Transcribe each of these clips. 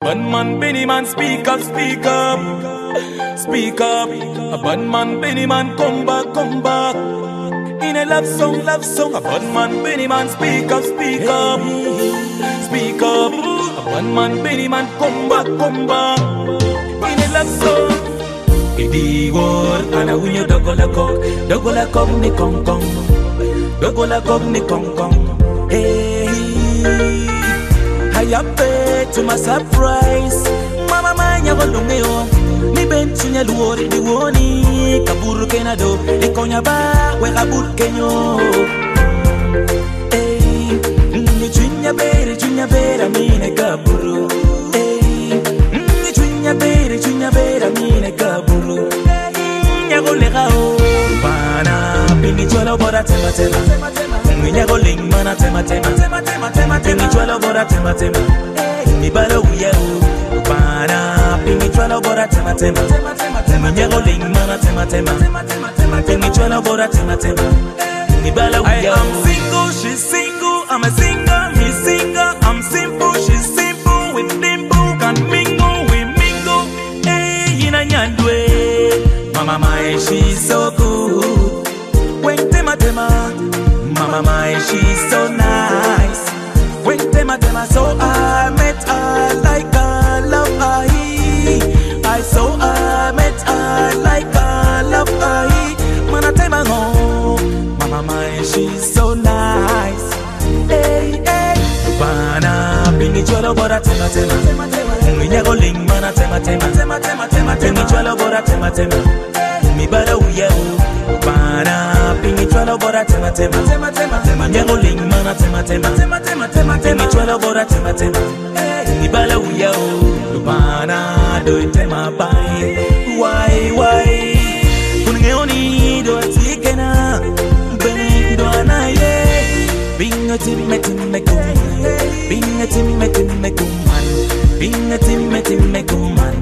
Bad man, Benny man, speak up, speak up, speak up. A bad man, Benny man, come back, come back. In a love song, a bad man, Benny man, speak up, speak up, speak up. A bad man, Benny man, come back, come back. In a love song. Idi war, ana unyo dogola kok ni kong kong, dogola kok ni kong kong. Hey. I am paid to my surprise. Mama manya golungeo. Ni benchinya luori di woni. Kaburu kenado. Ikonya ba we kaburu kenyo. Hey, ni chunya bera mine kaburu. Hey, ni chunya bera mine kaburu. Nyago legao. Bana pingi chola bora tema. Nyago ling mana tema. Pingi chwalo bora tema. Mi bala uya u. Bana pingi chwalo bora tema. Nyago ling mana tema. Pingi chwalo bora tema. Mi bala uya u. I am single, she's single. I'm a singer, he's singer. I'm simple, she's simple. With dimple can mingle, we mingle. Hey, ina nyandwe. Mama my, she's so good. When tema. Mama my, she's so nice. When tema, so I met her like a love I met her like a love I. Mana tema ho. Mama my, she's so nice. Hey, hey. Bana pingi chwalo bora tema. Nyago ling mana tema. Pingi chwalo bora tema. Mi bala uya u. Bana pingi chwalo bora tema. Nyago ling mana tema. Pingi chwalo bora tema. Mi bala uya u. Bana do tema bai. Why? Kungeoni do atikena. Beni do anaye. Binga timme kuman. Binga timme kuman. Binga timme kuman.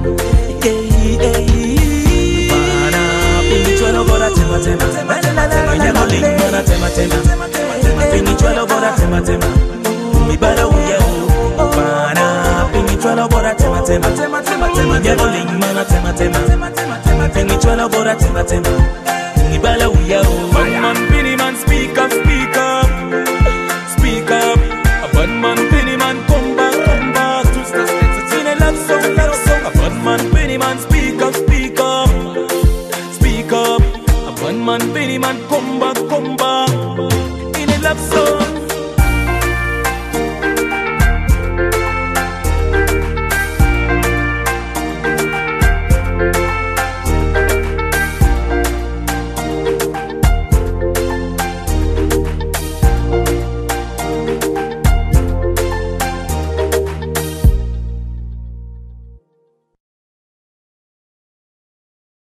Bana pingi chwalo bora tema. Nyago ling mana tema. Pingi chwalo bora tema. Mi bala uya u. Bana pingi chwalo bora tema. Nyago ling mana tema. Pingi chwalo bora tema. Mi bala uya u. Bad man, Benny man, speak up, speak up, speak up. A bad man, Benny man, come back. In a love song. A bad man, Benny man, speak up, speak up, speak up. A bad man, Benny man, come